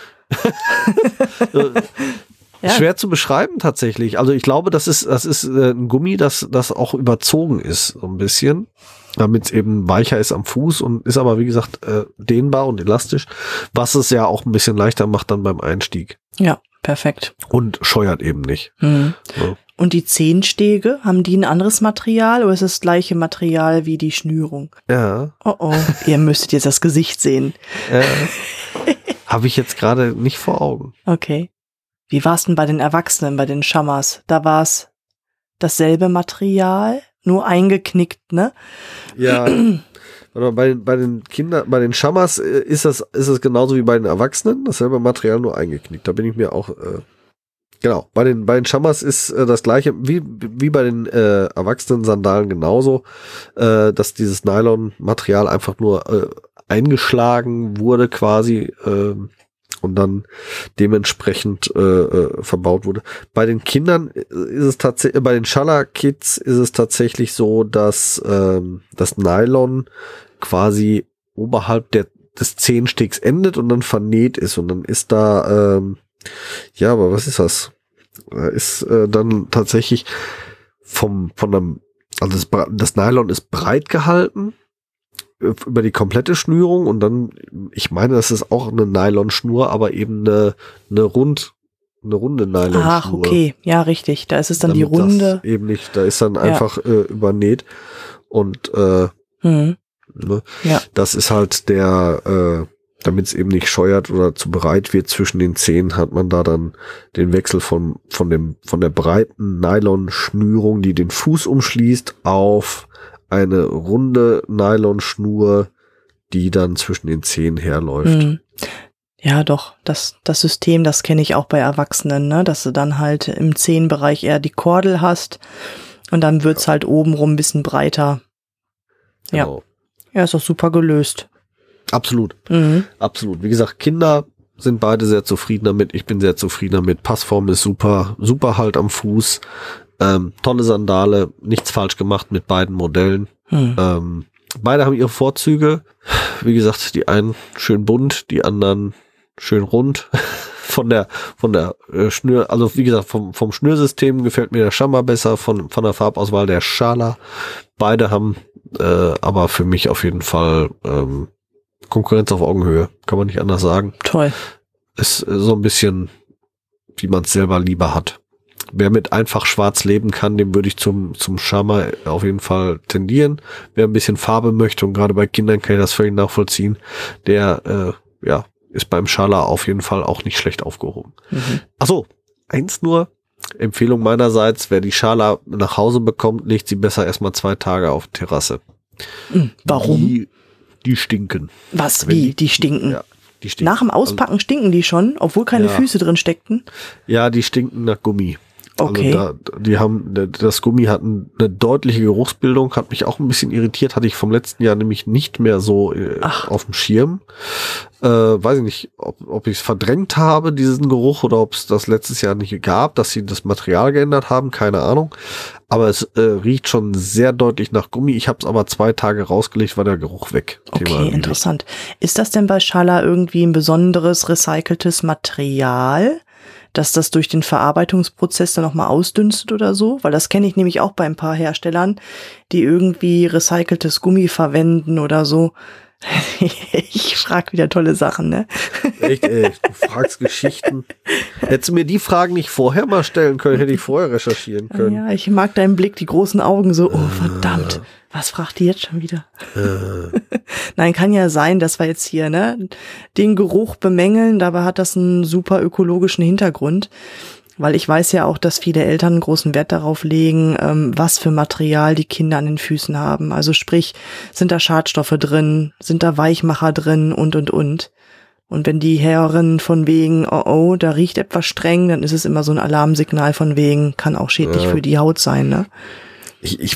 Schwer zu beschreiben tatsächlich. Also ich glaube, das ist ein Gummi, das auch überzogen ist, so ein bisschen, damit es eben weicher ist am Fuß und ist aber, wie gesagt, dehnbar und elastisch, was es ja auch ein bisschen leichter macht dann beim Einstieg. Ja, perfekt. Und scheuert eben nicht. Mhm. So. Und die Zehenstege, haben die ein anderes Material oder ist es das gleiche Material wie die Schnürung? Ja. Oh, ihr müsstet jetzt das Gesicht sehen. Habe ich jetzt gerade nicht vor Augen. Okay. Wie war es denn bei den Erwachsenen, bei den Shamas? Da war es dasselbe Material, nur eingeknickt, ne? Ja. Bei den Kindern, bei den Shamas ist es genauso wie bei den Erwachsenen, dasselbe Material nur eingeknickt. Da bin ich mir auch Genau, bei den Shammas ist das gleiche, wie bei den erwachsenen Sandalen genauso, dass dieses Nylon-Material einfach nur eingeschlagen wurde quasi und dann dementsprechend verbaut wurde. Bei den Kindern ist es tatsächlich, bei den Schala-Kids ist es tatsächlich so, dass das Nylon quasi oberhalb des Zehensticks endet und dann vernäht ist und dann ist da ja, aber was ist das? Ist dann tatsächlich also das Nylon ist breit gehalten über die komplette Schnürung und dann, ich meine, das ist auch eine Nylonschnur, aber eben eine runde Nylonschnur. Ach, okay, ja, richtig. Da ist es dann damit die runde. Das eben nicht, da ist dann einfach übernäht und ne, ja. Das ist halt damit es eben nicht scheuert oder zu breit wird zwischen den Zehen, hat man da dann den Wechsel von der breiten Nylonschnürung, die den Fuß umschließt, auf eine runde Nylonschnur, die dann zwischen den Zehen herläuft. Ja, doch, das System, das kenne ich auch bei Erwachsenen, ne, dass du dann halt im Zehenbereich eher die Kordel hast und dann wird's halt obenrum ein bisschen breiter. Genau. Ja, ist doch super gelöst. Absolut. Absolut. Wie gesagt, Kinder sind beide sehr zufrieden damit. Ich bin sehr zufrieden damit. Passform ist super. Super halt am Fuß. Tolle Sandale. Nichts falsch gemacht mit beiden Modellen. Beide haben ihre Vorzüge. Wie gesagt, die einen schön bunt, die anderen schön rund. Von der Schnür, also wie gesagt, vom Schnürsystem gefällt mir der Shamma besser, von der Farbauswahl der Schala. Beide haben aber für mich auf jeden Fall Konkurrenz auf Augenhöhe, kann man nicht anders sagen. Toll. Ist so ein bisschen, wie man es selber lieber hat. Wer mit einfach schwarz leben kann, dem würde ich zum Shamma auf jeden Fall tendieren. Wer ein bisschen Farbe möchte, und gerade bei Kindern kann ich das völlig nachvollziehen, der ist beim Schala auf jeden Fall auch nicht schlecht aufgehoben. Achso, eins nur, Empfehlung meinerseits, wer die Schala nach Hause bekommt, legt sie besser erstmal 2 Tage auf die Terrasse. Warum? Die stinken. Was, wie? Die stinken? Ja, die stinken. Nach dem Auspacken stinken die schon, obwohl keine Füße drin steckten? Ja, die stinken nach Gummi. Okay. Also das Gummi hat eine deutliche Geruchsbildung, hat mich auch ein bisschen irritiert, hatte ich vom letzten Jahr nämlich nicht mehr so auf dem Schirm. Weiß ich nicht, ob ich es verdrängt habe, diesen Geruch, oder ob es das letztes Jahr nicht gab, dass sie das Material geändert haben, keine Ahnung. Aber es riecht schon sehr deutlich nach Gummi. Ich habe es aber 2 Tage rausgelegt, war der Geruch weg. Okay, interessant. Ist das denn bei Schala irgendwie ein besonderes recyceltes Material, dass das durch den Verarbeitungsprozess dann nochmal ausdünstet oder so? Weil das kenne ich nämlich auch bei ein paar Herstellern, die irgendwie recyceltes Gummi verwenden oder so. Ich frag wieder tolle Sachen, ne? Echt, ey, du fragst Geschichten. Hättest du mir die Fragen nicht vorher mal stellen können, hätte ich vorher recherchieren können. Ja, ich mag deinen Blick, die großen Augen so, oh verdammt, was fragt die jetzt schon wieder? Nein, kann ja sein, dass wir jetzt hier, ne, den Geruch bemängeln, dabei hat das einen super ökologischen Hintergrund. Weil ich weiß ja auch, dass viele Eltern einen großen Wert darauf legen, was für Material die Kinder an den Füßen haben. Also sprich, sind da Schadstoffe drin, sind da Weichmacher drin und. Und wenn die Herren von wegen, oh, da riecht etwas streng, dann ist es immer so ein Alarmsignal von wegen, kann auch schädlich für die Haut sein, ne? Ich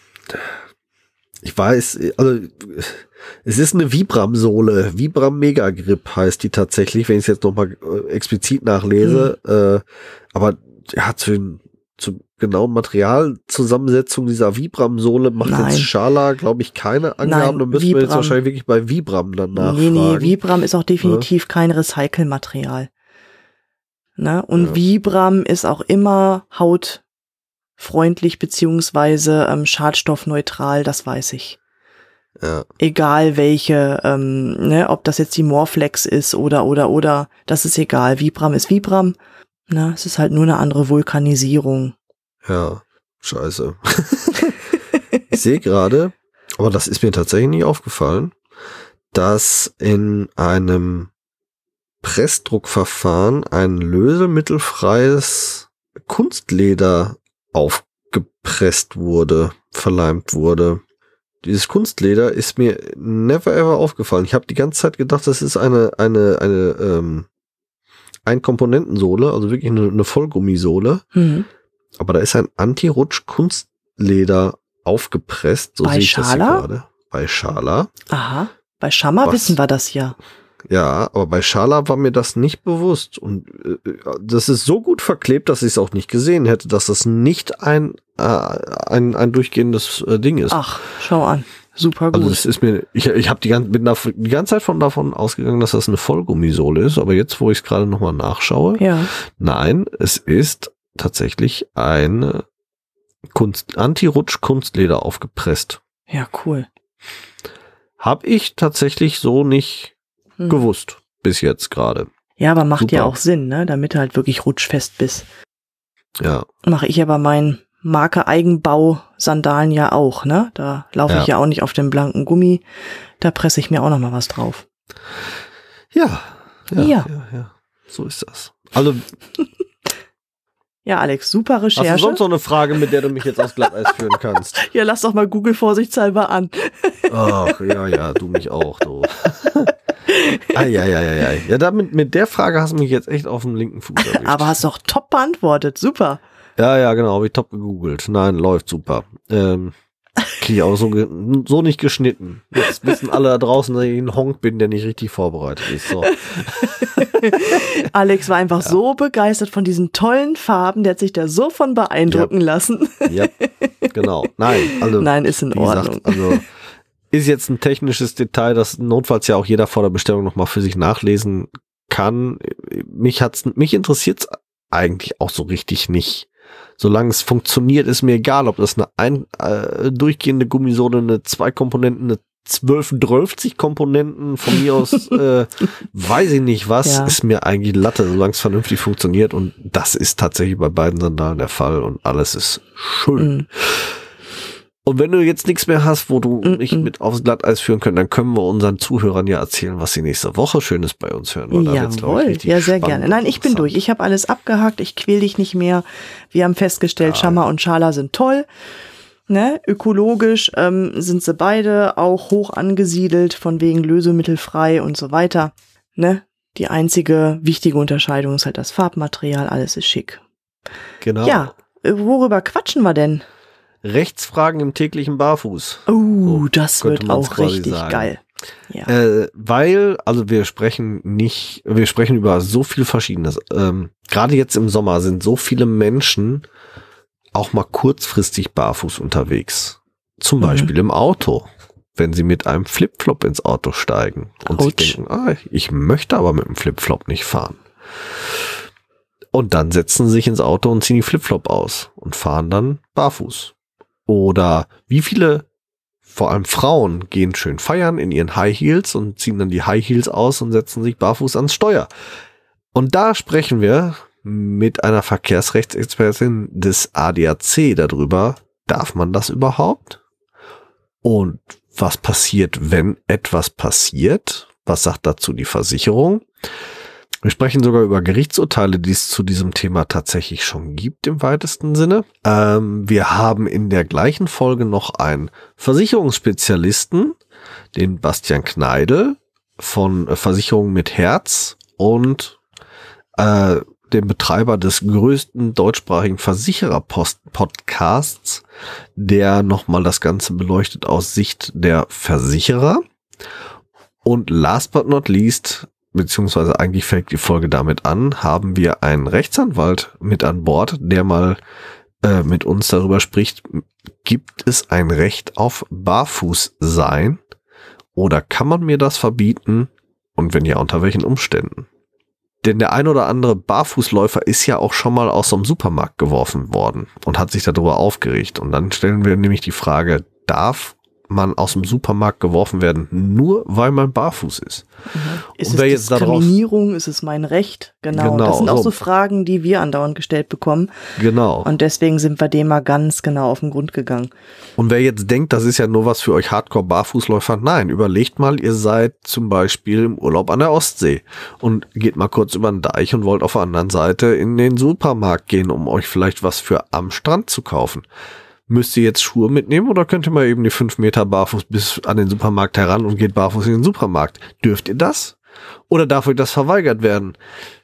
weiß, also es ist eine Vibram-Sohle, Vibram Mega Grip heißt die tatsächlich, wenn ich es jetzt nochmal explizit nachlese, aber ja, zur genauen Materialzusammensetzung dieser Vibram-Sohle macht jetzt Schala, glaube ich, keine Angaben. Dann müssen wir jetzt wahrscheinlich wirklich bei Vibram dann nachfragen. Nee, Vibram ist auch definitiv kein Recycelmaterial. Ne? Und Vibram ist auch immer hautfreundlich beziehungsweise schadstoffneutral, das weiß ich. Ja. Egal welche, ob das jetzt die Morflex ist oder, das ist egal. Vibram ist Vibram. Na, es ist halt nur eine andere Vulkanisierung. Ja, scheiße. Ich sehe gerade, aber das ist mir tatsächlich nie aufgefallen, dass in einem Pressdruckverfahren ein lösemittelfreies Kunstleder aufgepresst wurde, verleimt wurde. Dieses Kunstleder ist mir never ever aufgefallen. Ich habe die ganze Zeit gedacht, das ist eine Ein-Komponenten-Sohle, also wirklich eine Vollgummisohle. Mhm. Aber da ist ein Anti-Rutsch-Kunstleder aufgepresst. So Bei sehe ich das hier Schala? gerade. Bei Schala. Aha. Bei Schammer Was? wissen wir das ja. Ja, aber bei Schala war mir das nicht bewusst. Und das ist so gut verklebt, dass ich es auch nicht gesehen hätte, dass das nicht ein durchgehendes Ding ist. Ach, schau an. Super gut. Also das ist mir, ich habe die ganze Zeit davon ausgegangen, dass das eine Vollgummisohle ist, aber jetzt, wo ich es gerade nochmal nachschaue, ja. nein, es ist tatsächlich ein Anti-Rutsch-Kunstleder aufgepresst. Ja, cool. Hab ich tatsächlich so nicht gewusst, bis jetzt gerade. Ja, aber macht ja Super. auch Sinn, ne? Damit du halt wirklich rutschfest bist. Ja. Mache ich aber meinen Marke-Eigenbau-Sandalen ja auch, ne? Da laufe ich ja auch nicht auf dem blanken Gummi. Da presse ich mir auch noch mal was drauf. Ja. Ja. So ist das. Also, Ja, Alex, super Recherche. hast du sonst noch eine Frage, mit der du mich jetzt aufs Glatteis führen kannst? Ja, lass doch mal Google vorsichtshalber an. Ach, ja, du mich auch, du. Ja, mit der Frage hast du mich jetzt echt auf dem linken Fuß erwischt. Aber hast doch top beantwortet. Super. Ja, genau, habe ich top gegoogelt. Nein, läuft super. Krieg ich auch so nicht geschnitten. Jetzt wissen alle da draußen, dass ich ein Honk bin, der nicht richtig vorbereitet ist. So. Alex war einfach so begeistert von diesen tollen Farben, der hat sich da so von beeindrucken lassen. Ja, genau. Nein, ist in wie Ordnung. gesagt, also ist jetzt ein technisches Detail, das notfalls ja auch jeder vor der Bestellung nochmal für sich nachlesen kann. Mich interessiert es eigentlich auch so richtig nicht. Solange es funktioniert, ist mir egal, ob das eine durchgehende Gummisohle, eine 2 Komponenten, eine 12 Komponenten von mir aus, weiß ich nicht was, ist mir eigentlich Latte, solange es vernünftig funktioniert, und das ist tatsächlich bei beiden Sandalen der Fall und alles ist schön. Und wenn du jetzt nichts mehr hast, wo du nicht mit aufs Glatteis führen können, dann können wir unseren Zuhörern ja erzählen, was sie nächste Woche Schönes bei uns hören. Jawohl, ja, sehr gerne. Nein, ich bin durch. Ich habe alles abgehakt. Ich quäl dich nicht mehr. Wir haben festgestellt, Schammer und Schala sind toll. Ne? Ökologisch sind sie beide auch hoch angesiedelt, von wegen lösemittelfrei und so weiter. Ne? Die einzige wichtige Unterscheidung ist halt das Farbmaterial. Alles ist schick. Genau. Ja, worüber quatschen wir denn? Rechtsfragen im täglichen Barfuß. So, das wird man's auch quasi richtig sagen. geil. Ja. Also wir sprechen über so viel Verschiedenes. Gerade jetzt im Sommer sind so viele Menschen auch mal kurzfristig barfuß unterwegs. Zum Beispiel im Auto, wenn sie mit einem Flipflop ins Auto steigen und sich denken, ich möchte aber mit dem Flipflop nicht fahren. Und dann setzen sie sich ins Auto und ziehen die Flipflop aus und fahren dann barfuß. Oder wie viele, vor allem Frauen, gehen schön feiern in ihren High Heels und ziehen dann die High Heels aus und setzen sich barfuß ans Steuer. Und da sprechen wir mit einer Verkehrsrechtsexpertin des ADAC darüber, darf man das überhaupt? Und was passiert, wenn etwas passiert? Was sagt dazu die Versicherung? Wir sprechen sogar über Gerichtsurteile, die es zu diesem Thema tatsächlich schon gibt im weitesten Sinne. Wir haben in der gleichen Folge noch einen Versicherungsspezialisten, den Bastian Kneidl von Versicherung mit Herz und dem Betreiber des größten deutschsprachigen Versicherer-Podcasts, der nochmal das Ganze beleuchtet aus Sicht der Versicherer. Und last but not least, beziehungsweise eigentlich fängt die Folge damit an, haben wir einen Rechtsanwalt mit an Bord, der mal mit uns darüber spricht, gibt es ein Recht auf Barfußsein oder kann man mir das verbieten und wenn ja, unter welchen Umständen? Denn der ein oder andere Barfußläufer ist ja auch schon mal aus so einem Supermarkt geworfen worden und hat sich darüber aufgeregt. Und dann stellen wir nämlich die Frage, darf man aus dem Supermarkt geworfen werden, nur weil man barfuß ist? Ist und es Diskriminierung? Ist es mein Recht? Genau. Das sind auch so Fragen, die wir andauernd gestellt bekommen. Genau. Und deswegen sind wir dem mal ganz genau auf den Grund gegangen. Und wer jetzt denkt, das ist ja nur was für euch Hardcore-Barfußläufer, nein, überlegt mal, ihr seid zum Beispiel im Urlaub an der Ostsee und geht mal kurz über den Deich und wollt auf der anderen Seite in den Supermarkt gehen, um euch vielleicht was für am Strand zu kaufen. Müsst ihr jetzt Schuhe mitnehmen oder könnt ihr mal eben die 5 Meter barfuß bis an den Supermarkt heran und geht barfuß in den Supermarkt? Dürft ihr das? Oder darf euch das verweigert werden?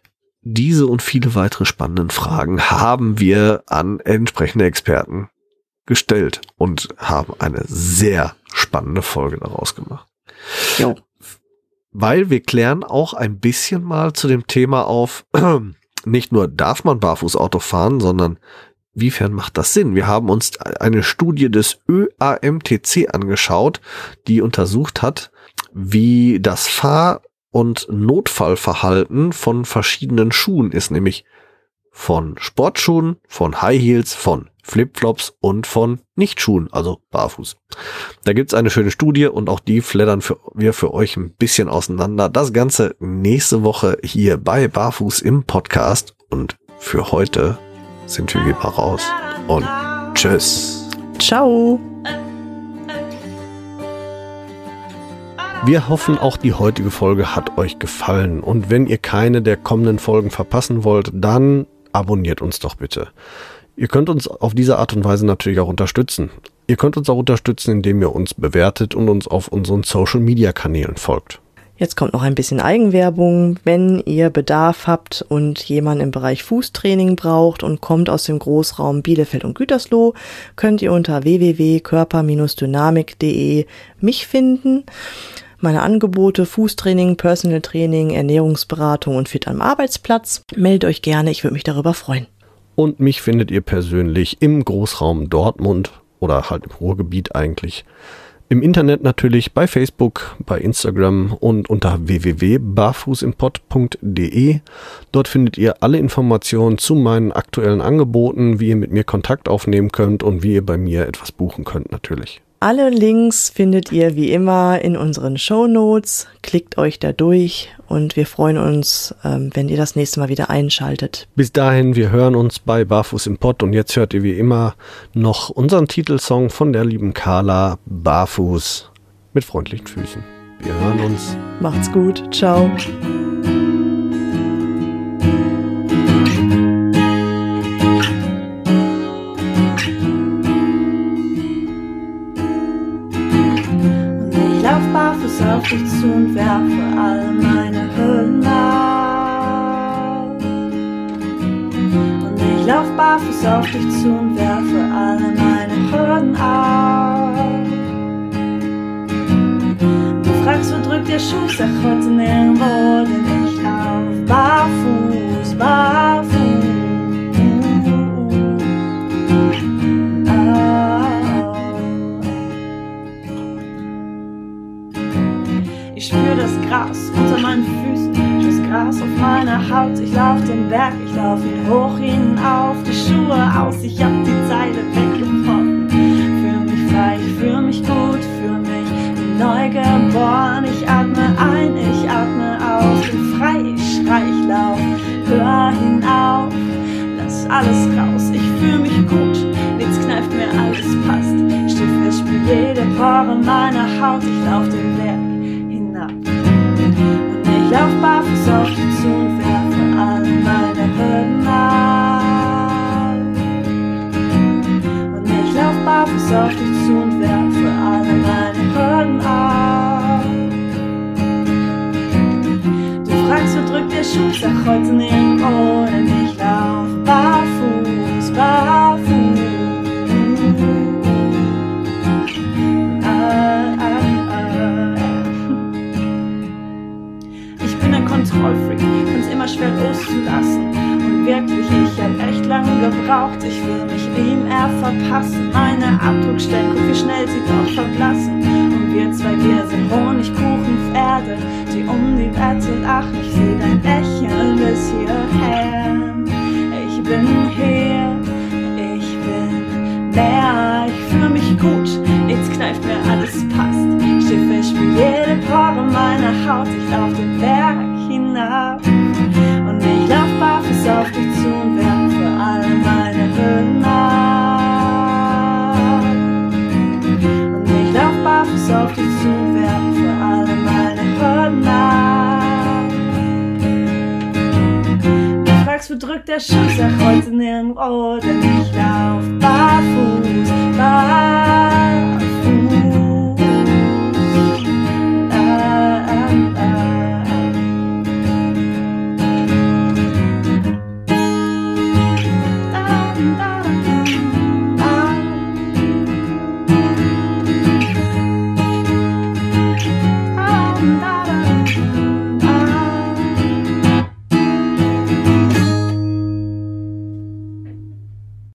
diese und viele weitere spannenden Fragen haben wir an entsprechende Experten gestellt und haben eine sehr spannende Folge daraus gemacht. Jo. Weil wir klären auch ein bisschen mal zu dem Thema auf, nicht nur darf man barfuß Auto fahren, sondern wiefern macht das Sinn? Wir haben uns eine Studie des ÖAMTC angeschaut, die untersucht hat, wie das Fahr- und Notfallverhalten von verschiedenen Schuhen ist, nämlich von Sportschuhen, von High Heels, von Flipflops und von Nichtschuhen, also barfuß. Da gibt's eine schöne Studie und auch die fleddern wir für euch ein bisschen auseinander. Das Ganze nächste Woche hier bei Barfuß im Podcast. Und für heute sind wir wieder raus. Und tschüss. Ciao. Wir hoffen, auch die heutige Folge hat euch gefallen. Und wenn ihr keine der kommenden Folgen verpassen wollt, dann abonniert uns doch bitte. Ihr könnt uns auf diese Art und Weise natürlich auch unterstützen. Ihr könnt uns auch unterstützen, indem ihr uns bewertet und uns auf unseren Social-Media-Kanälen folgt. Jetzt kommt noch ein bisschen Eigenwerbung. Wenn ihr Bedarf habt und jemanden im Bereich Fußtraining braucht und kommt aus dem Großraum Bielefeld und Gütersloh, könnt ihr unter www.körper-dynamik.de mich finden. Meine Angebote: Fußtraining, Personal Training, Ernährungsberatung und Fit am Arbeitsplatz. Meldet euch gerne, ich würde mich darüber freuen. Und mich findet ihr persönlich im Großraum Dortmund oder halt im Ruhrgebiet eigentlich. Im Internet natürlich, bei Facebook, bei Instagram und unter www.barfußimpod.de. Dort findet ihr alle Informationen zu meinen aktuellen Angeboten, wie ihr mit mir Kontakt aufnehmen könnt und wie ihr bei mir etwas buchen könnt natürlich. Alle Links findet ihr wie immer in unseren Shownotes. Klickt euch da durch und wir freuen uns, wenn ihr das nächste Mal wieder einschaltet. Bis dahin, wir hören uns bei Barfuß im Pott und jetzt hört ihr wie immer noch unseren Titelsong von der lieben Carla, Barfuß mit freundlichen Füßen. Wir hören uns. Macht's gut. Ciao. Auf dich zu und werfe all meine Hürden ab. Und ich lauf barfuß auf dich zu und werfe alle meine Hürden ab. Du fragst, wo drückt der Schuh? Sag heute nirgendwo, denn ich lauf barfuß, barfuß. Ich spür das Gras unter meinen Füßen, das Gras auf meiner Haut. Ich lauf den Berg, ich lauf ihn hoch hinauf, die Schuhe aus, ich hab die Zeile weggebrochen. Fühl mich frei, ich fühl mich gut, fühl mich neu geboren. Ich atme ein, ich atme aus, bin frei, ich schrei, ich lauf, hör hinauf, lass alles raus. Ich fühl mich gut, nichts kneift mir, alles passt. Steh fest, spür jede Pore meiner Haut, ich lauf den Berg. Ich lauf barfuß auf dich zu und werfe alle meine Hürden ab. Und ich lauf barfuß auf dich zu und werfe alle meine Hürden ab. Du fragst, wo drückt der Schuh? Sag heute nirgendwo, denn ich lauf barfuß, barfuß. Kontrollfreak, find's immer schwer loszulassen. Und wirklich, ich hab echt lange gebraucht. Ich will mich ihm verpassen. Meine Abdruckstellen, guck wie schnell sie doch verblassen. Und wir zwei, wir sind Honigkuchenpferde, die um die Wette lachen. Ich seh dein Lächeln bis hierher. Ich bin hier, ich bin näher. Ich fühl mich gut, nichts kneift mir, alles passt. Steh fest, spür jede Pore meiner Haut. Ich lauf den Berg hinab. Und ich lauf barfuß auf dich zu und werfe alle meine Hürden ab. Und ich lauf barfuß auf dich zu und werfe alle meine Hürden ab. Du fragst, wo drückt der Schuh? Sag heute nirgendwo, denn ich lauf barfuß.